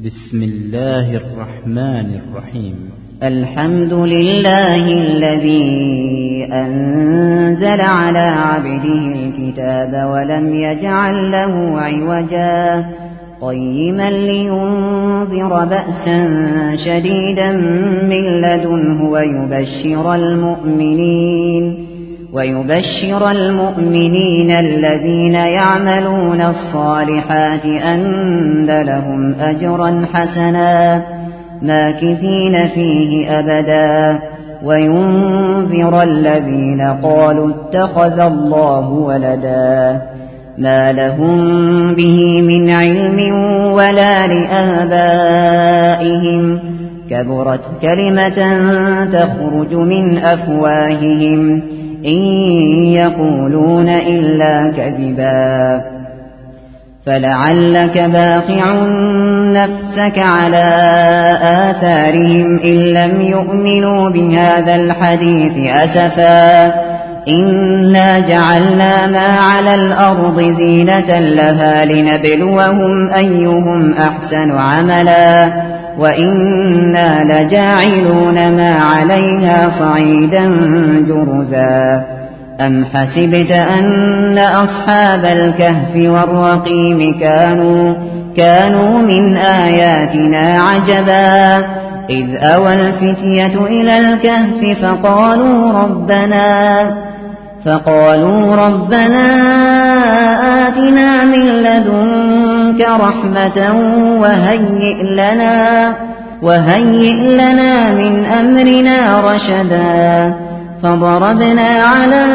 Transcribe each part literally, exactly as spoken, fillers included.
بسم الله الرحمن الرحيم. الحمد لله الذي أنزل على عبده الكتاب ولم يجعل له عوجا قيما لينذر بأسا شديدا من لدنه ويبشر المؤمنين ويبشر المؤمنين الذين يعملون الصالحات أن لهم أجرا حسنا ماكثين فيه أبدا وينذر الذين قالوا اتخذ الله ولدا ما لهم به من علم ولا لآبائهم كبرت كلمة تخرج من أفواههم إن يقولون إلا كذبا فلعلك باخع نفسك على آثارهم إن لم يؤمنوا بهذا الحديث أسفا إنا جعلنا ما على الأرض زينة لها لنبلوهم أيهم أحسن عملا وإنا لجاعلون ما عليها صعيدا جرزا أم حسبت أن أصحاب الكهف والرقيم كانوا كانوا من آياتنا عجبا إذ أوى الفتية إلى الكهف فقالوا ربنا فقالوا ربنا آتنا من لدنك رحمة وهيئ لنا وهيئ لنا من أمرنا رشدا فضربنا على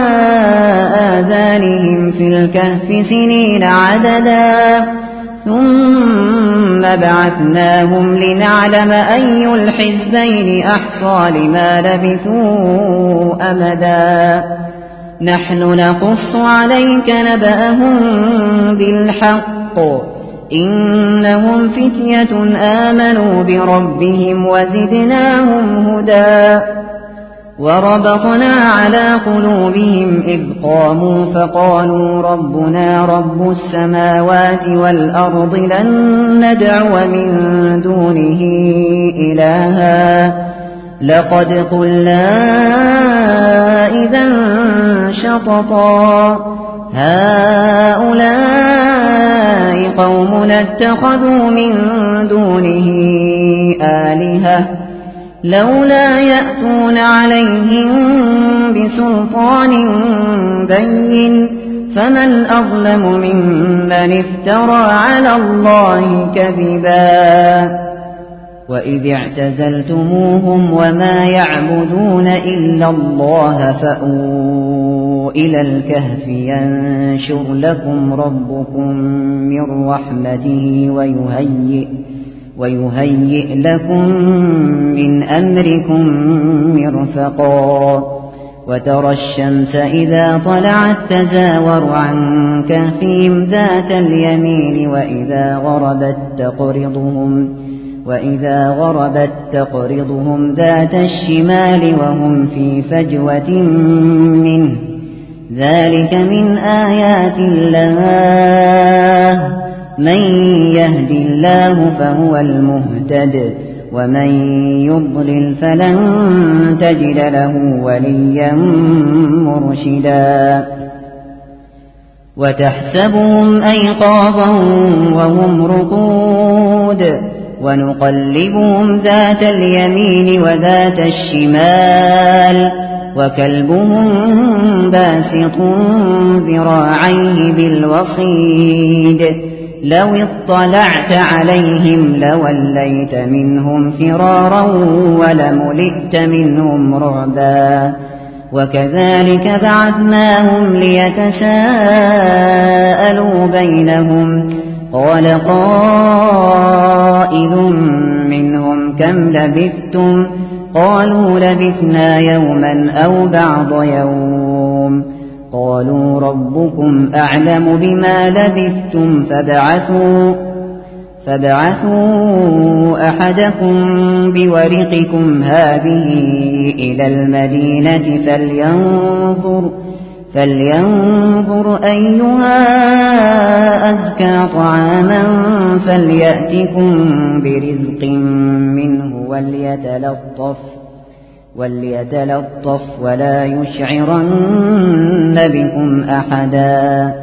آذانهم في الكهف سنين عددا ثم بعثناهم لنعلم أي الحزبين أحصى لما لبثوا أمدا نحن نقص عليك نبأهم بالحق إنهم فتية آمنوا بربهم وزدناهم هدى وربطنا على قلوبهم إذ قاموا فقالوا ربنا رب السماوات والأرض لن ندعو من دونه إلها لقد قلنا إذا شططا هؤلاء قومنا اتخذوا من دونه آلهة لولا يأتون عليهم بسلطان بين فمن أظلم ممن افترى على الله كذبا وإذ اعتزلتموهم وما يعبدون إلا الله فأووا إلى الكهف ينشر لكم ربكم من رحمته ويهيئ ويهيئ لكم من أمركم مرفقا وترى الشمس إذا طلعت تزاور عن كهفهم ذات اليمين وإذا غربت تقرضهم وإذا غربت تقرضهم ذات الشمال وهم في فجوة منه ذلك من آيات الله من يهد الله فهو المهتد ومن يضلل فلن تجد له وليا مرشدا وتحسبهم أيقاظا وهم رقود ونقلبهم ذات اليمين وذات الشمال وكلبهم باسط ذراعيه بالوصيد لو اطلعت عليهم لوليت منهم فرارا ولملئت منهم رعبا وكذلك بعثناهم ليتساءلوا بينهم قال قائل منهم كم لبثتم قالوا لبثنا يوما أو بعض يوم قالوا ربكم أعلم بما لبثتم فابعثوا فابعثوا أحدكم بورقكم هذه إلى المدينة فلينظر فلينظر أيها أزكى طعاما فليأتكم برزق منه وليتلطف وليتلطف ولا يشعرن بكم أحدا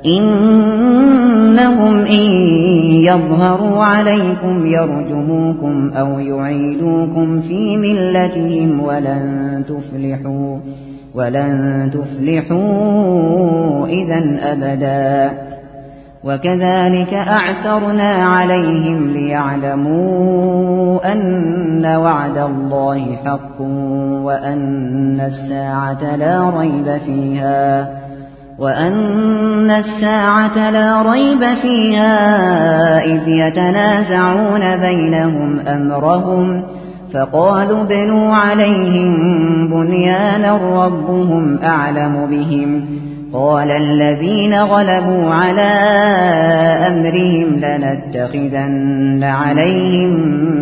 إنهم إن يظهروا عليكم يرجموكم أو يعيدوكم في ملتهم ولن تفلحوا ولن تفلحوا إذا أبدا وكذلك أعثرنا عليهم ليعلموا أن وعد الله حق وأن الساعة لا ريب فيها وأن الساعة لا ريب فيها إذ يتنازعون بينهم أمرهم فقالوا ابنوا عليهم بنيانا ربهم أعلم بهم قال الذين غلبوا على أمرهم لنتخذن عليهم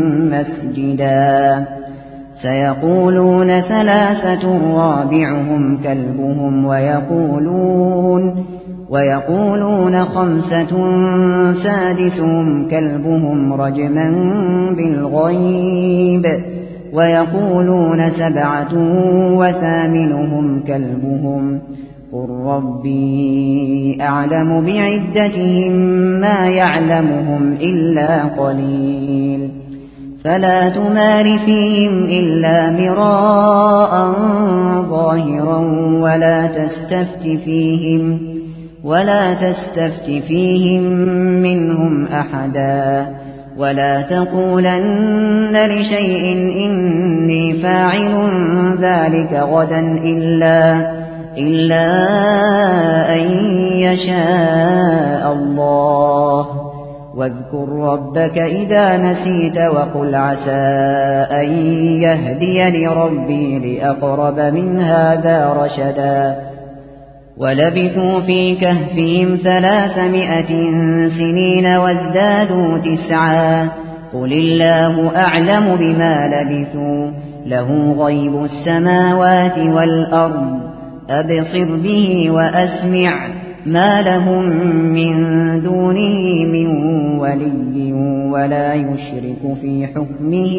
مسجدا سيقولون ثلاثة رابعهم كلبهم ويقولون ويقولون خمسة سادسهم كلبهم رجما بالغيب ويقولون سبعة وثامنهم كلبهم قل ربي أعلم بعدتهم ما يعلمهم إلا قليل فلا تمار فيهم إلا مراء ظاهرا ولا تستفت فيهم ولا تستفت فيهم منهم أحدا ولا تقولن لشيء إني فاعل ذلك غدا إلا إلا أن يشاء الله واذكر ربك إذا نسيت وقل عسى أن يهديني ربي لأقرب من هذا رشدا ولبثوا في كهفهم ثلاثمائة سنين وازدادوا تسعا قل الله أعلم بما لبثوا له غيب السماوات والأرض أبصر به وأسمع ما لهم من دونه من ولي ولا يشرك في حكمه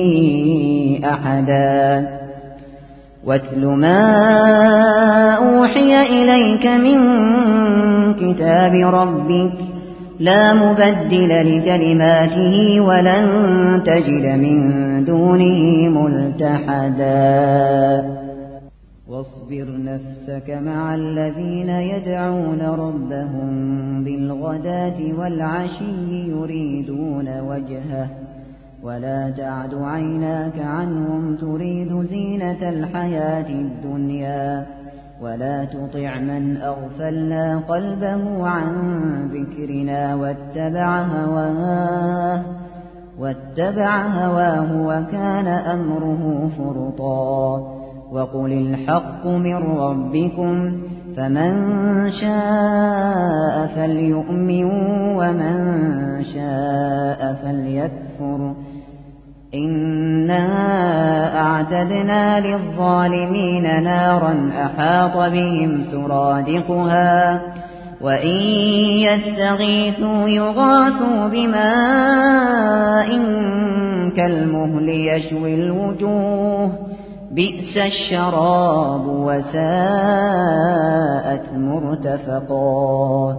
أحدا واتل ما أوحي إليك من كتاب ربك لا مبدل لكلماته ولن تجد من دونه ملتحدا واصبر نفسك مع الذين يدعون ربهم بالغداة والعشي يريدون وجهه ولا تعد عيناك عنهم تريد زينة الحياة الدنيا ولا تطع من أغفلنا قلبه عن ذكرنا واتبع هواه واتبع هواه وكان أمره فرطا وقل الحق من ربكم فمن شاء فليؤمن ومن شاء فليكفر إنا أعتدنا للظالمين نارا أحاط بهم سرادقها وإن يستغيثوا يغاثوا بماء كالمهل يشوي الوجوه بئس الشراب وساءت مرتفقا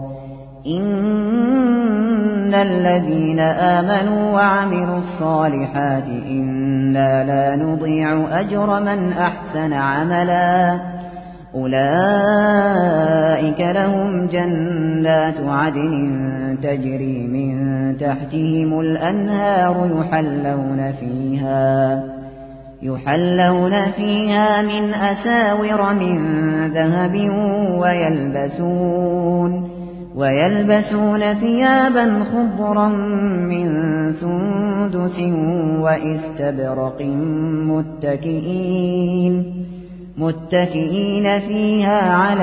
إن الذين آمنوا وعملوا الصالحات إنا لا نضيع أجر من أحسن عملا أولئك لهم جنات عدن تجري من تحتهم الأنهار يحلون فيها يحلون فيها من أساور من ذهب ويلبسون ويلبسون ثيابا خضرا من سندس واستبرق متكئين متكئين فيها على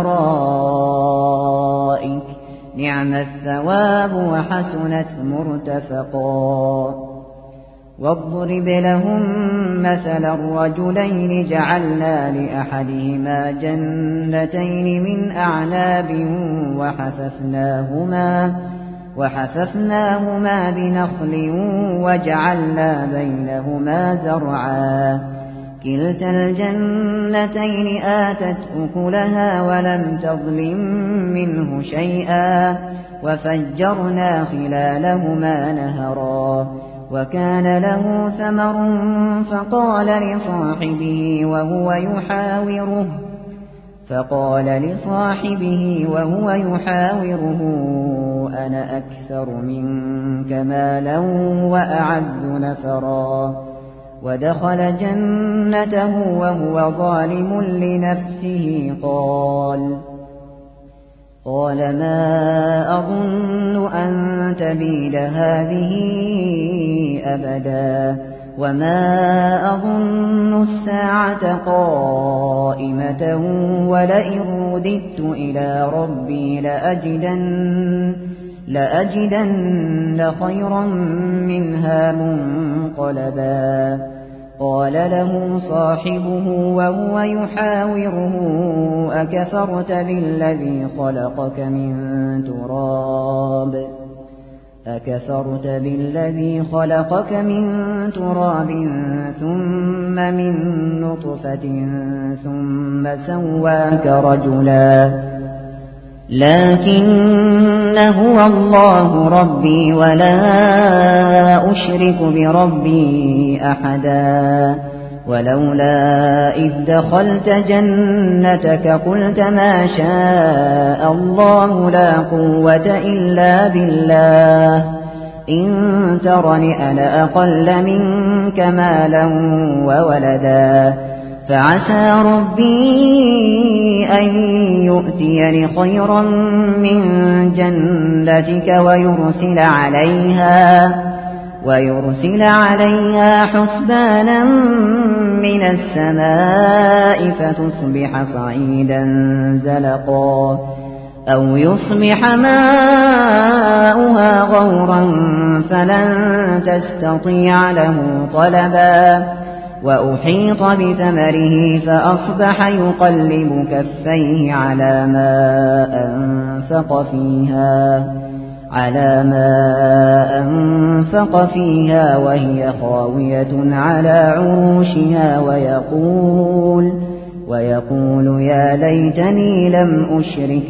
الأرائك نعم الثواب وحسنت مرتفقا واضرب لهم مثلا الرجلين جعلنا لأحدهما جنتين من أعناب وحففناهما, وحففناهما بنخل وجعلنا بينهما زرعا كلتا الجنتين آتت أكلها ولم تظلم منه شيئا وفجرنا خلالهما نهرا وكان له ثمر فقال لصاحبه وهو يحاوره فقال لصاحبه وهو يحاوره أنا أكثر منك مالا وأعز نفرا ودخل جنته وهو ظالم لنفسه قال قال ما أظن أن تبيد هذه أبدا وما أظن الساعة قائمة ولئن رددت إلى ربي لأجدن, لأجدن خيرا منها منقلبا قال له صاحبه وهو يحاوره أكفرت بالذي خلقك من تراب أكفرت بالذي خلقك من تراب ثم من نطفة ثم سواك رجلا لكن هو الله ربي ولا أشرك بربي أحدا ولولا إذ دخلت جنتك قلت ما شاء الله لا قوة إلا بالله إن ترني أنا أقل منك مالا وولدا فعسى ربي أن يؤتيني خيرا من جنتك ويرسل عليها ويرسل عليها حسبانا من السماء فتصبح صعيدا زلقا أو يصبح ماؤها غورا فلن تستطيع له طلبا وأحيط بثمره فأصبح يقلب كفيه على ما أنفق فيها على ما أنفق فيها وهي خاوية على عروشها ويقول ويقول يا ليتني لم أشرك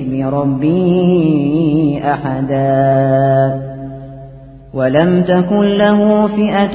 بربي أحدا ولم تكن له فئة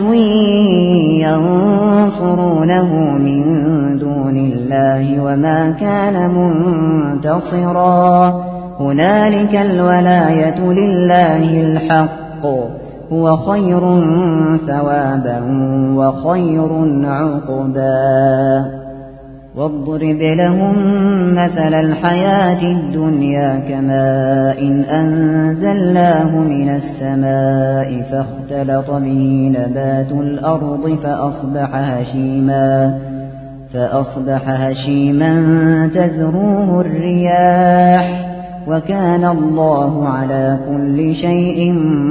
ينصرونه من دون الله وما كان منتصرا هنالك الولاية لله الحق هو خير ثوابا وخير عقبا واضرب لهم مثل الحياة الدنيا كماء إن أنزلناه من السماء فاختلط به نبات الأرض فأصبح هشيما فأصبح هشيما تذروه الرياح وكان الله على كل شيء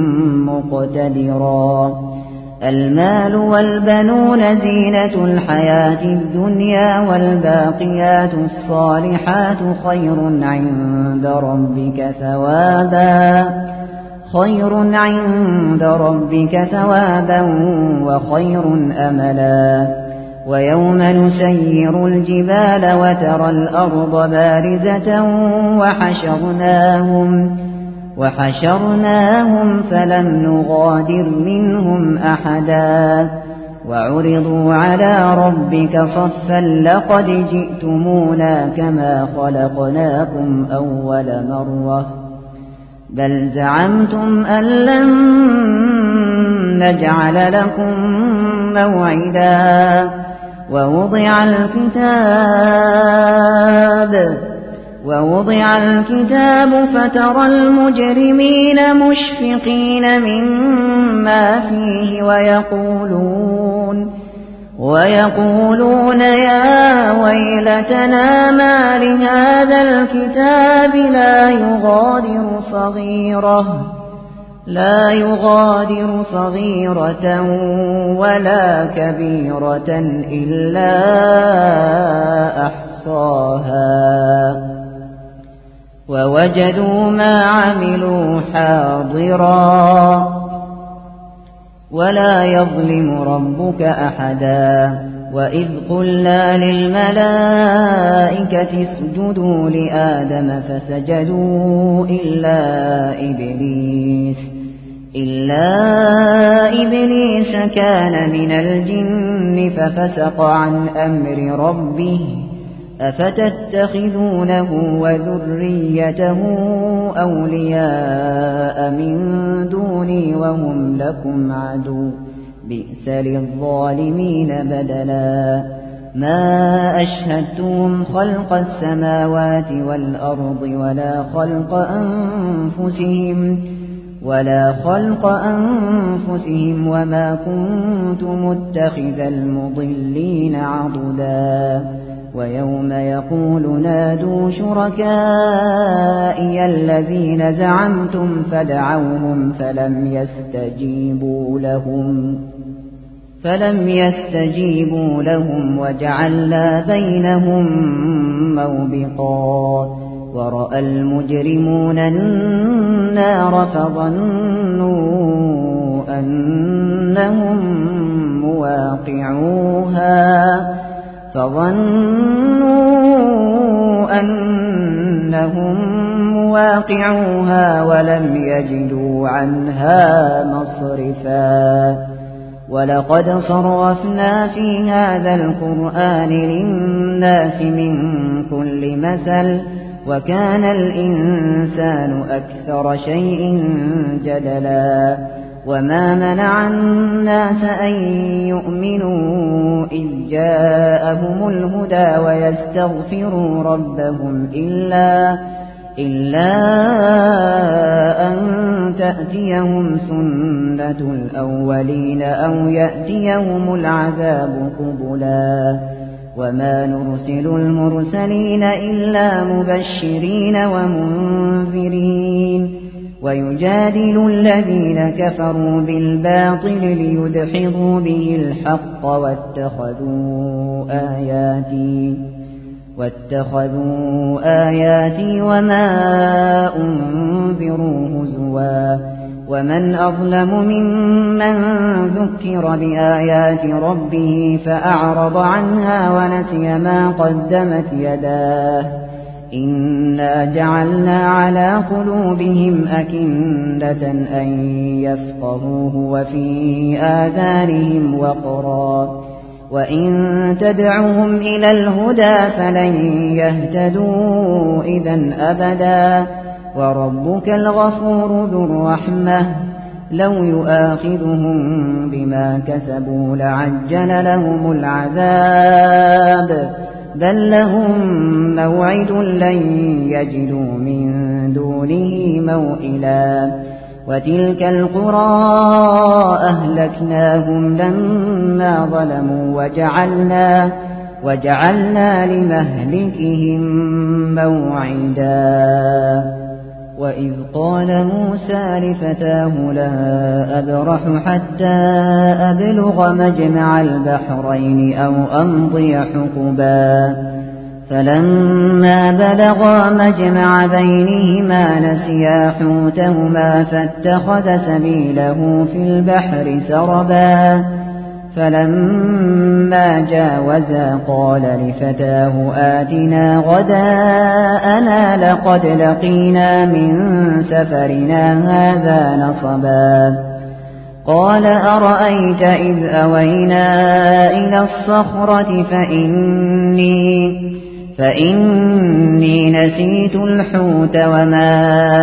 مقتدرا المال والبنون زينة الحياة الدنيا والباقيات الصالحات خير عند ربك ثوابا خير عند ربك ثوابا وخير أملا ويوم نسير الجبال وترى الأرض بارزة وحشرناهم وحشرناهم فلم نغادر منهم أحدا وعرضوا على ربك صفا لقد جئتمونا كما خلقناكم أول مرة بل زعمتم أن لن نجعل لكم موعدا ووضع الكتاب ووضع الكتاب فترى المجرمين مشفقين مما فيه ويقولون ويقولون يا ويلتنا ما لهذا الكتاب لا يغادر صغيرة لا يغادر صغيرة ولا كبيرة إلا أحصاها ووجدوا ما عملوا حاضرا ولا يظلم ربك أحدا وإذ قلنا للملائكة اسجدوا لآدم فسجدوا إلا إبليس إلا إبليس كان من الجن ففسق عن أمر ربه أفتتخذونه وذريته أولياء من دوني وهم لكم عدو بئس للظالمين بدلا ما أشهدتهم خلق السماوات والأرض ولا خلق أنفسهم ولا خلق أنفسهم وما كنت متخذ المضلين عضدا ويوم يقول نادوا شركائي الذين زعمتم فدعوهم فلم يستجيبوا لهم فلم يستجيبوا لهم وجعلنا بينهم موبقا ورأى المجرمون النار فظنوا أنهم مواقعوها فظنوا أنهم مواقعوها ولم يجدوا عنها مصرفا ولقد صرفنا في هذا القرآن للناس من كل مثل وكان الإنسان أكثر شيء جدلا وما منع الناس أن يؤمنوا إذ جاءهم الهدى ويستغفروا ربهم إلا إلا أن تأتيهم سنة الأولين أو يأتيهم العذاب قبلا وما نرسل المرسلين إلا مبشرين ومنذرين ويجادل الذين كفروا بالباطل ليدحضوا به الحق واتخذوا آياتي واتخذوا آياتي وما أنذروا هزوا ومن أظلم ممن ذكر بآيات ربه فأعرض عنها ونسي ما قدمت يداه إنا جعلنا على قلوبهم أكنة أن يفقهوه وفي آذانهم وقرا وإن تدعوهم إلى الهدى فلن يهتدوا إذا أبدا وربك الغفور ذو الرحمة لو يؤاخذهم بما كسبوا لعجل لهم العذاب بل لهم موعد لن يجدوا من دونه موئلا وتلك القرى أهلكناهم لما ظلموا وجعلنا وجعلنا لمهلكهم موعدا وإذ قال موسى لفتاه لا أبرح حتى أبلغ مجمع البحرين أو أمضي حقبا فلما بلغا مجمع بينهما نسيا حوتهما فاتخذ سبيله في البحر سربا فلما جاوزا قال لفتاه آتنا غداءنا لقد لقينا من سفرنا هذا نصبا قال أرأيت إذ أوينا إلى الصخرة فإني فإني نسيت الحوت وما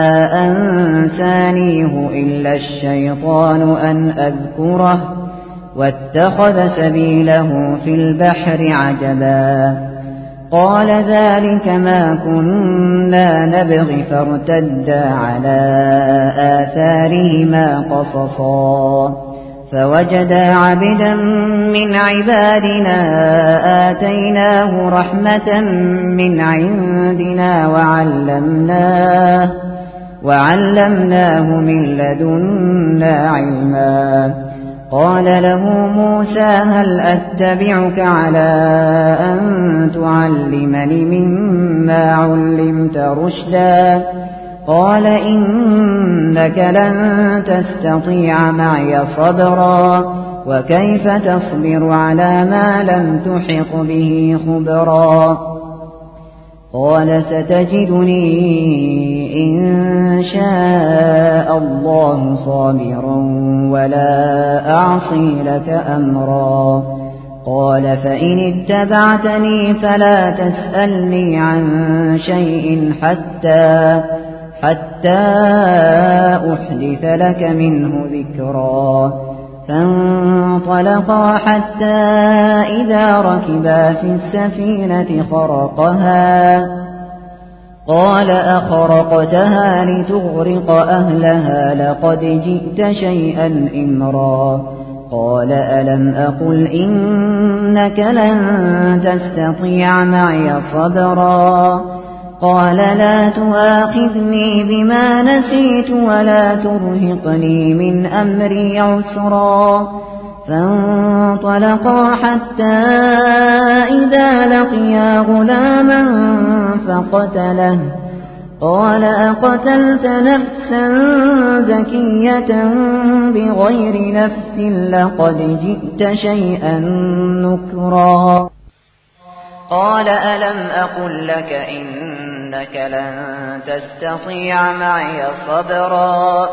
أنسانيه إلا الشيطان أن أذكره واتخذ سبيله في البحر عجبا قال ذلك ما كنا نبغي فارتدا على آثارهما قصصا فوجدا عبدا من عبادنا آتيناه رحمة من عندنا وعلمناه وعلمناه من لدنا علما قال له موسى هل أتبعك على أن تعلمني مما علمت رشدا قال إنك لن تستطيع معي صبرا وكيف تصبر على ما لم تحط به خبرا قال ستجدني إن شاء الله صابرا ولا أعصي لك أمرا قال فإن اتبعتني فلا تسألني عن شيء حتى حتى أحدث لك منه ذكرا فانطلقا حتى إذا ركبا في السفينة خرقها قال أخرقتها لتغرق أهلها لقد جئت شيئا إمرا قال ألم أقل إنك لن تستطيع معي صبرا قال لا تؤاخذني بما نسيت ولا ترهقني من أمري عسرا فانطلقا حتى إذا لقيا غلاما فقتله قال أقتلت نفسا زكية بغير نفس لقد جئت شيئا نكرا قال ألم أقل لك إنك لن تستطيع معي صبرا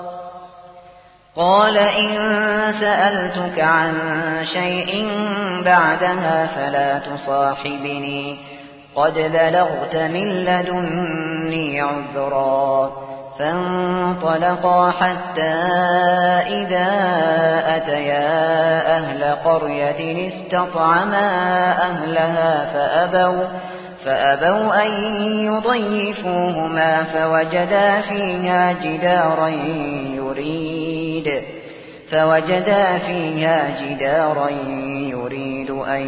قال إن سألتك عن شيء بعدها فلا تصاحبني قد بلغت من لدني عذرا فانطلقا حتى إذا أتيا أهل قرية استطعما أهلها فأبوا, فأبوا أن يضيفوهما فوجدا فيها جدارا يريد فوجدا فيها جدارا يريد أن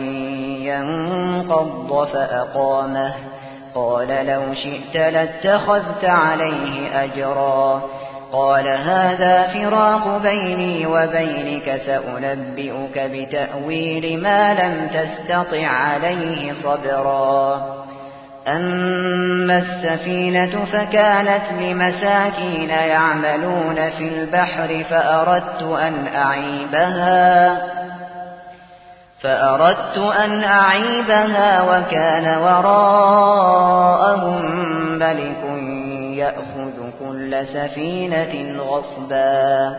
ينقض فأقامه قال لو شئت لاتخذت عليه أجرا قال هذا فراق بيني وبينك سأنبئك بتأويل ما لم تستطع عليه صبرا أما السفينة فكانت لمساكين يعملون في البحر فأردت أن أعيبها فأردت أن أعيبها وكان وراءهم ملك يأخذ كل سفينة غصبا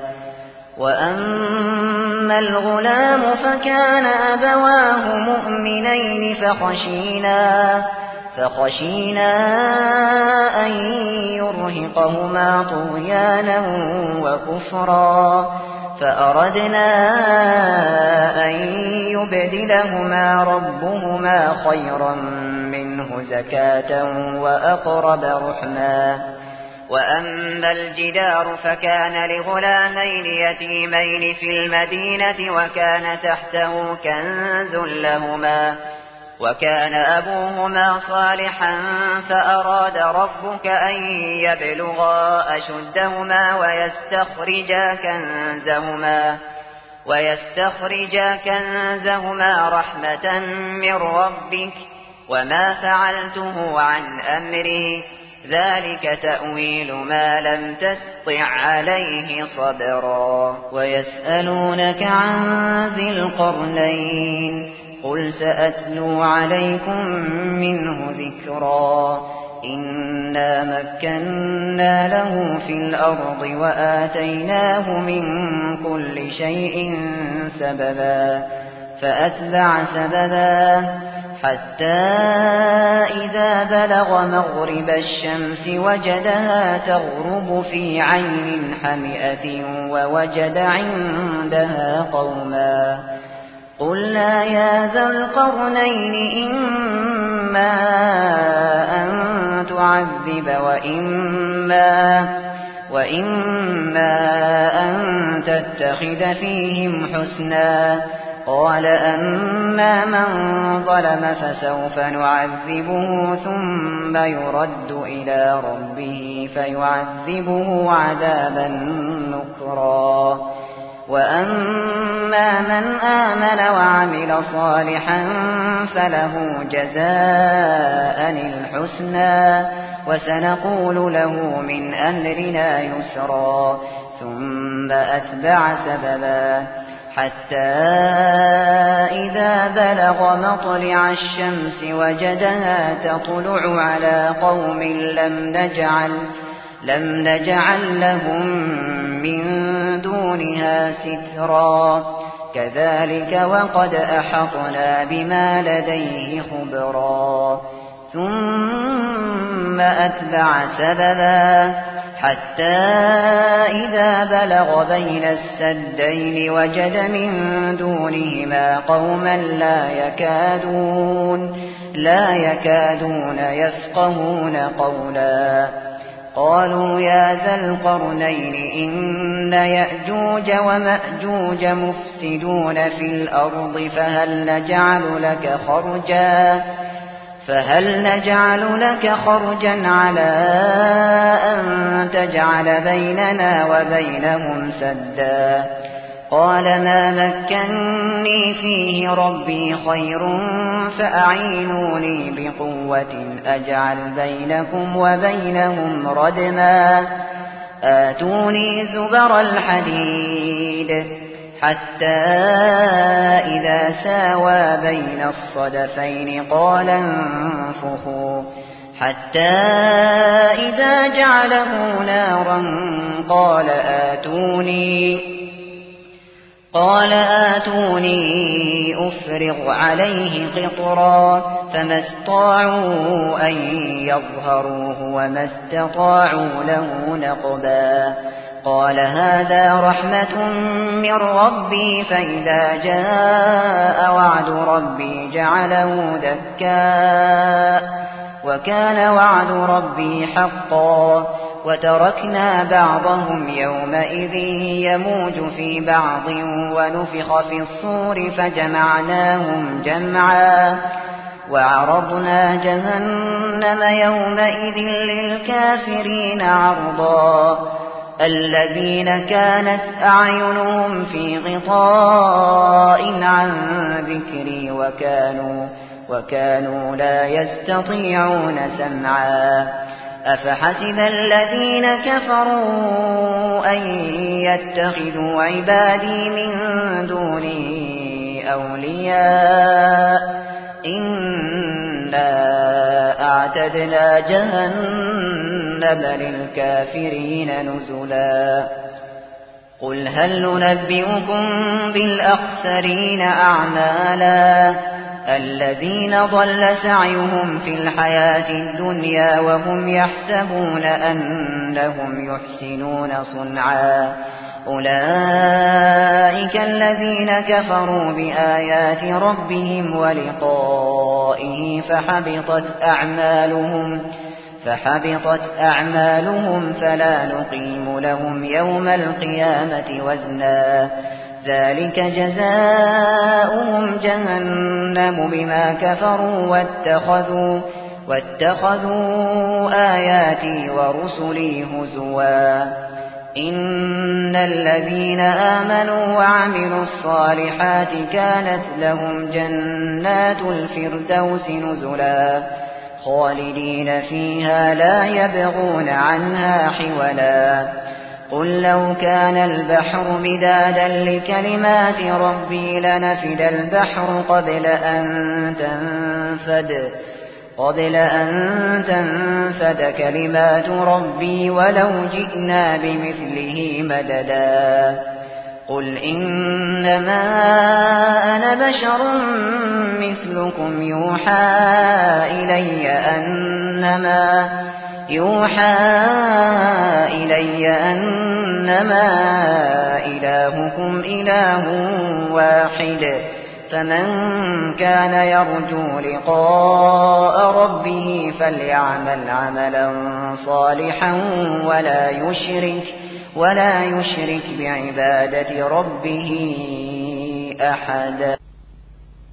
وأما الغلام فكان أبواه مؤمنين فخشينا فخشينا أن يرهقهما طغيانا وكفرا فأردنا أن يبدلهما ربهما خيرا منه زكاة وأقرب رحما وأما الجدار فكان لغلامين يتيمين في المدينة وكان تحته كنز لهما وكان أبوهما صالحا فأراد ربك أن يبلغا أشدهما ويستخرجا كنزهما ويستخرجا كنزهما رحمة من ربك وما فعلته عن أمري ذلك تأويل ما لم تستطع عليه صبرا ويسألونك عن ذي القرنين قل سأتلو عليكم منه ذكرا إنا مكنا له في الأرض وآتيناه من كل شيء سببا فأتبع سببا حتى إذا بلغ مغرب الشمس وجدها تغرب في عين حمئة ووجد عندها قوما قلنا يا ذا القرنين إما أن تعذب وإما, وإما أن تتخذ فيهم حسنا قال أما من ظلم فسوف نعذبه ثم يرد إلى ربه فيعذبه عذابا نكرا وأما من آمن وعمل صالحا فله جزاء الحسنى وسنقول له من أمرنا يسرا ثم أتبع سببا حتى إذا بلغ مطلع الشمس وجدها تطلع على قوم لم نجعل, لم نجعل لهم من دونها سترا كذلك وقد أحطنا بما لديه خبرا ثم أتبع سببا حتى إذا بلغ بين السدين وجد من دونهما قوما لا يكادون لا يكادون يفقهون قولا قالوا يا ذا القرنين إن يأجوج ومأجوج مفسدون في الأرض فهل نجعل لك خرجا فهل نجعل لك خرجا على أن تجعل بيننا وبينهم سدا قال ما مكنني فيه ربي خير فأعينوني بقوة أجعل بينكم وبينهم ردما آتوني زبر الحديد حتى إذا ساوى بين الصدفين قال انفخوا حتى إذا جعله نارا قال آتوني قال آتوني أفرغ عليه قطرا فما استطاعوا أن يظهروه وما استطاعوا له نقبا قال هذا رحمة من ربي فإذا جاء وعد ربي جعله دكا وكان وعد ربي حقا وتركنا بعضهم يومئذ يموج في بعض ونفخ في الصور فجمعناهم جمعا وعرضنا جهنم يومئذ للكافرين عرضا الذين كانت أعينهم في غطاء عن ذكري وكانوا, وكانوا لا يستطيعون سمعا أفحسب الذين كفروا أن يتخذوا عبادي من دوني أولياء إنا أعتدنا جهنم للكافرين نزلا قل هل ننبئكم بالأخسرين أعمالا الذين ضل سعيهم في الحياة الدنيا وهم يحسبون أنهم يحسنون صنعا أولئك الذين كفروا بآيات ربهم ولقائه فحبطت أعمالهم فحبطت أعمالهم فلا نقيم لهم يوم القيامة وزنا ذلك جزاؤهم جهنم بما كفروا واتخذوا, واتخذوا آياتي ورسلي هزوا إن الذين آمنوا وعملوا الصالحات كانت لهم جنات الفردوس نزلا خالدين فيها لا يبغون عنها حولا قل لو كان البحر مدادا لكلمات ربي لنفد البحر قبل أن تنفد قبل أن تنفد كلمات ربي ولو جئنا بمثله مددا قل إنما أنا بشر مثلكم يوحى إلي أنما يوحى إلي أنما إلهكم إله واحد فمن كان يرجو لقاء ربه فليعمل عملا صالحا ولا يشرك ولا يشرك بعبادة ربه أحدا.